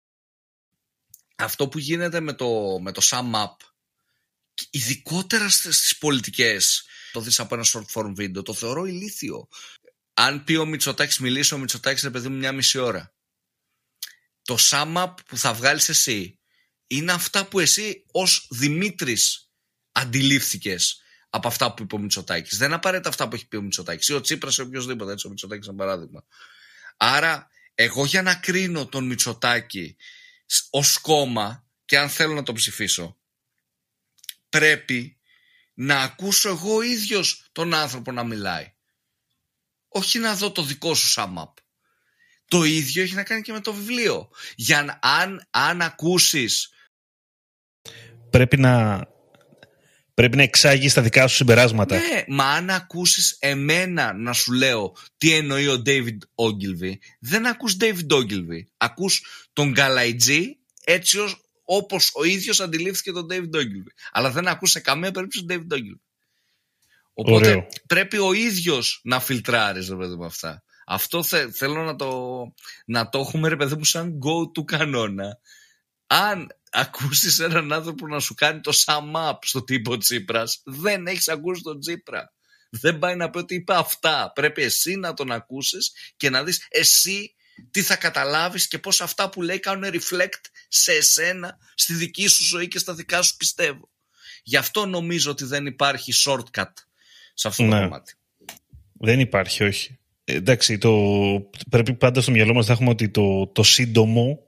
Αυτό που γίνεται με το, με το sum up, ειδικότερα στις πολιτικές, το δεις από ένα short form βίντεο, το θεωρώ ηλίθιο. Αν πει ο Μητσοτάκης, μιλήσει ο Μητσοτάκης, ρε παιδί μου, μια μισή ώρα. Το sum up που θα βγάλεις εσύ είναι αυτά που εσύ ως Δημήτρης αντιλήφθηκες από αυτά που είπε ο Μητσοτάκης. Δεν απαραίτητα αυτά που έχει πει ο Μητσοτάκης ή ο Τσίπρας ή οποιοδήποτε, έτσι, ο Μητσοτάκης είναι παράδειγμα. Άρα, εγώ για να κρίνω τον Μητσοτάκη ως κόμμα και αν θέλω να το ψηφίσω, πρέπει να ακούσω εγώ ο ίδιος τον άνθρωπο να μιλάει, όχι να δω το δικό σου sum up. Το ίδιο έχει να κάνει και με το βιβλίο. Για να, αν, αν ακούσεις, πρέπει να πρέπει να εξάγεις τα δικά σου συμπεράσματα. Ναι, μα αν ακούσεις εμένα να σου λέω τι εννοεί ο David Ogilvy, δεν ακούς David Ogilvy. Ακούς τον Γκαλαϊτζή έτσι ως, όπως ο ίδιος αντιλήφθηκε τον David Ogilvy. Αλλά δεν ακούς σε καμία περίπτωση τον David Ogilvy. Οπότε Ωραίο. Πρέπει ο ίδιος να φιλτράρεις, ρε παιδί μου, αυτά. Αυτό θε, θέλω να το, να το έχουμε, ρε παιδί μου, σαν go to κανόνα. Αν ακούσεις έναν άνθρωπο να σου κάνει το sum up στο τύπο Τσίπρας, δεν έχεις ακούσει τον Τσίπρα. Δεν πάει να πει ότι είπε αυτά. Πρέπει εσύ να τον ακούσεις και να δεις εσύ τι θα καταλάβεις και πώς αυτά που λέει κάνουν reflect σε εσένα, στη δική σου ζωή και στα δικά σου πιστεύω. Γι' αυτό νομίζω ότι δεν υπάρχει shortcut σε αυτό ναι. το κομμάτι. Δεν υπάρχει, όχι. Ε, εντάξει, το, πρέπει πάντα στο μυαλό μας να έχουμε ότι το, το σύντομο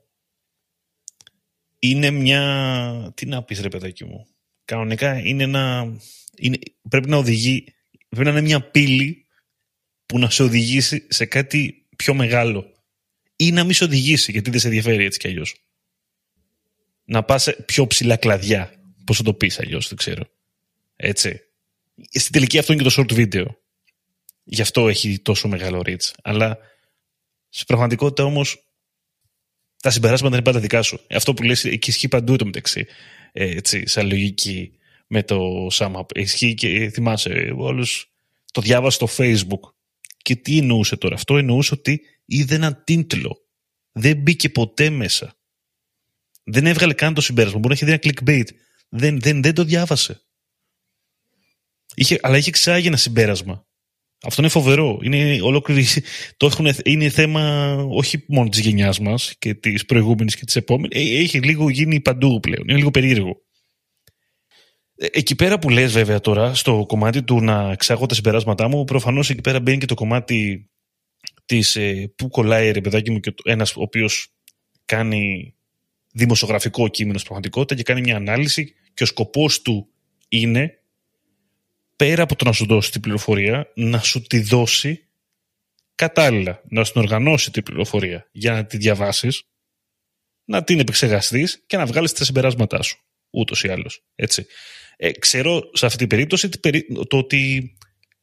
είναι μια... Τι να πεις, ρε παιδάκι μου. Κανονικά είναι ένα... Είναι, πρέπει να οδηγεί... Πρέπει να είναι μια πύλη που να σε οδηγήσει σε κάτι πιο μεγάλο. Ή να μην σε οδηγήσει, γιατί δεν σε ενδιαφέρει έτσι κι αλλιώς. Να πας σε πιο ψηλά κλαδιά. Πώς θα το πεις αλλιώς, δεν ξέρω. Έτσι. Στην τελική αυτό είναι και το short video. Γι' αυτό έχει τόσο μεγάλο reach. Αλλά στην πραγματικότητα όμως τα συμπεράσματα είναι πάντα δικά σου. Αυτό που λες εκεί ισχύει παντού το μεταξύ. Έτσι, σαν λογική με το sum up. Ισχύει και θυμάσαι, όλους το διάβασα στο Facebook. Και τι εννοούσε τώρα? Αυτό εννοούσε ότι είδε έναν τίτλο. Δεν μπήκε ποτέ μέσα. Δεν έβγαλε καν το συμπέρασμα. Μπορεί να έχει δει ένα clickbait. Δεν, δεν, δεν το διάβασε. Είχε, αλλά είχε εξάγει ένα συμπέρασμα. Αυτό είναι φοβερό. Είναι, ολόκληρη, το έχουν, είναι θέμα όχι μόνο της γενιάς μας και της προηγούμενης και της επόμενης. Έχει λίγο γίνει παντού πλέον. Είναι λίγο περίεργο. Εκεί πέρα που λες βέβαια τώρα, στο κομμάτι του να εξάγω τα συμπεράσματά μου, προφανώς εκεί πέρα μπαίνει και το κομμάτι της ε, που κολλάει, ρε παιδάκι μου, και ένας ο οποίος κάνει δημοσιογραφικό κείμενο στην πραγματικότητα και κάνει μια ανάλυση και ο σκοπός του είναι, πέρα από το να σου δώσει την πληροφορία, να σου τη δώσει κατάλληλα, να σου οργανώσει την πληροφορία για να τη διαβάσεις, να την επεξεργαστείς και να βγάλεις τα συμπεράσματά σου, ούτως ή άλλως. Έτσι. Ε, ξέρω σε αυτή την περίπτωση το ότι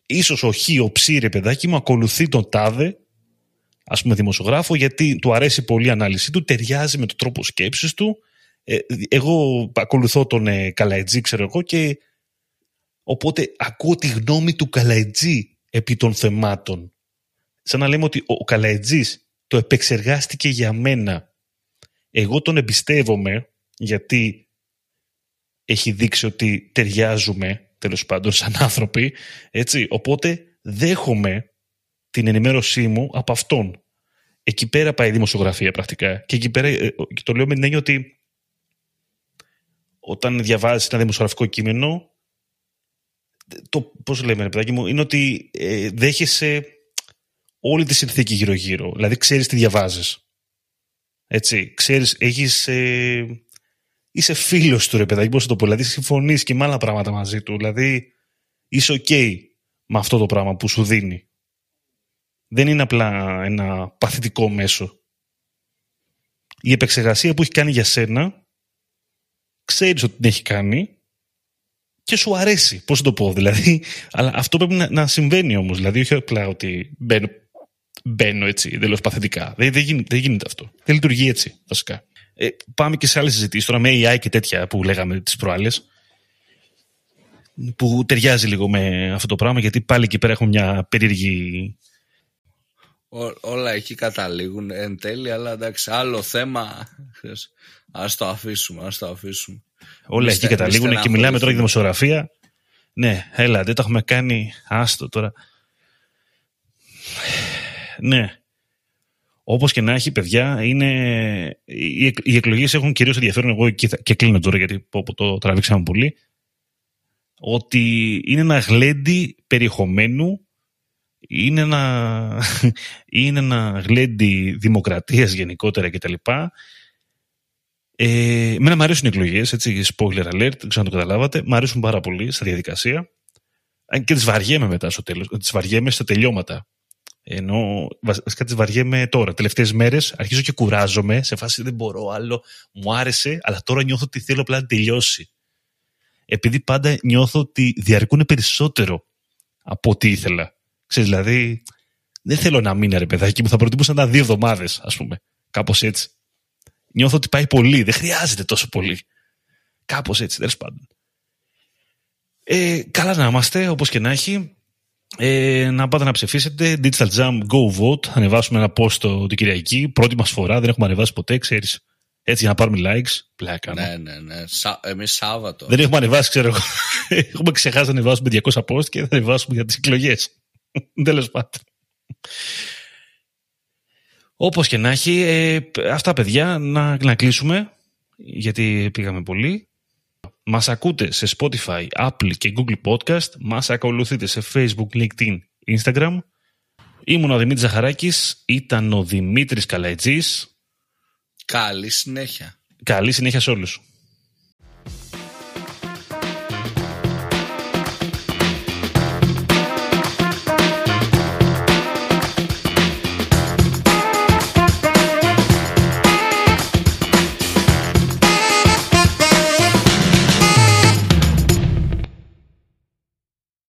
ίσως ο Χ, ο Ψ, ρε παιδάκι μου, ακολουθεί τον τάδε, ας πούμε, δημοσιογράφο, γιατί του αρέσει πολύ η ανάλυση του, ταιριάζει με τον τρόπο σκέψης του. Ε, εγώ ακολουθώ τον ε, Καλαϊτζή, ξέρω εγώ, και οπότε ακούω τη γνώμη του Καλαϊτζή επί των θεμάτων. Σαν να λέμε ότι ο Καλαϊτζής το επεξεργάστηκε για μένα. Εγώ τον εμπιστεύομαι γιατί έχει δείξει ότι ταιριάζουμε, τέλος πάντων, σαν άνθρωποι, έτσι. Οπότε δέχομαι την ενημέρωσή μου από αυτόν. Εκεί πέρα πάει η δημοσιογραφία πρακτικά. Και εκεί πέρα, και το λέω με την έννοια ότι όταν διαβάζεις ένα δημοσιογραφικό κείμενο, το πώς λέμε, ρε παιδάκι μου, είναι ότι ε, δέχεσαι όλη τη συνθήκη γύρω-γύρω. Δηλαδή ξέρεις τι διαβάζεις. Έτσι, ξέρεις, έχεις... Ε, είσαι φίλος του, ρε παιδάκι, πώς θα το πω. Δηλαδή συμφωνείς και με άλλα πράγματα μαζί του. Δηλαδή είσαι ok με αυτό το πράγμα που σου δίνει. Δεν είναι απλά ένα παθητικό μέσο. Η επεξεργασία που έχει κάνει για σένα, ξέρεις ότι την έχει κάνει και σου αρέσει. Πώς θα το πω, δηλαδή. Αλλά αυτό πρέπει να, να συμβαίνει όμως. Δηλαδή, όχι απλά ότι μπαίνω, μπαίνω έτσι, τελώς παθητικά. Δεν, δεν, γίνεται, δεν γίνεται αυτό. Δεν λειτουργεί έτσι, βασικά. Ε, πάμε και σε άλλες συζητήσεις τώρα με έι άι και τέτοια που λέγαμε τις προάλλες, που ταιριάζει λίγο με αυτό το πράγμα, γιατί πάλι εκεί πέρα έχουμε μια περίεργη. Ό, όλα εκεί καταλήγουν εν τέλει, αλλά εντάξει, άλλο θέμα. Ας το αφήσουμε, ας το αφήσουμε. Όλα μη εκεί στε, καταλήγουν και μιλάμε τώρα για δημοσιογραφία. Ναι, έλα, δεν το έχουμε κάνει. Άστο τώρα. Ναι. Όπως και να έχει, παιδιά, είναι... οι εκλογές έχουν κυρίως ενδιαφέρον. Εγώ και, και κλείνω τώρα, γιατί το τραβήξαμε πολύ. Ότι είναι ένα γλέντι περιεχομένου, είναι ένα, είναι ένα γλέντι δημοκρατίας γενικότερα κτλ. Ε, εμένα μου αρέσουν οι εκλογές, έτσι, spoiler alert, δεν ξέρω αν το καταλάβατε. Μου αρέσουν πάρα πολύ στα διαδικασία. Και τις βαριέμαι μετά στο τέλος, τις βαριέμαι στα τελειώματα. Ενώ βασικά τις βαριέμαι τώρα, τελευταίες μέρες, αρχίζω και κουράζομαι, σε φάση δεν μπορώ άλλο, μου άρεσε, αλλά τώρα νιώθω ότι θέλω απλά να τελειώσει. Επειδή πάντα νιώθω ότι διαρκούν περισσότερο από ό,τι ήθελα. Ξέρεις, δηλαδή, δεν θέλω να μείνει, ρε παιδάκι μου, θα προτιμούσα να δύο εβδομάδες, ας πούμε. Κάπως έτσι. Νιώθω ότι πάει πολύ, δεν χρειάζεται τόσο πολύ. Κάπως έτσι, τέλος πάντων. Ε, καλά να είμαστε, όπως και να έχει. Ε, να πάτε να ψηφίσετε. Digital Jam, go vote. Ανεβάσουμε ένα post την Κυριακή. Πρώτη μας φορά, δεν έχουμε ανεβάσει ποτέ, ξέρεις. Έτσι για να πάρουμε likes. Πλάκα. Ναι, ναι, ναι. Σα... Εμείς Σάββατο. Δεν έχουμε ανεβάσει, ξέρω εγώ. Έχουμε ξεχάσει να ανεβάσουμε διακόσια post και θα ανεβάσουμε για τις εκλογές. Τέλος πάντων. Όπως και να έχει, ε, αυτά παιδιά, να, να κλείσουμε, γιατί πήγαμε πολύ. Μας ακούτε σε Spotify, Apple και Google Podcast. Μας ακολουθείτε σε Facebook, LinkedIn, Instagram. Ήμουν ο Δημήτρης Ζαχαράκης, ήταν ο Δημήτρης Καλαϊτζής. Καλή συνέχεια. Καλή συνέχεια σε όλους.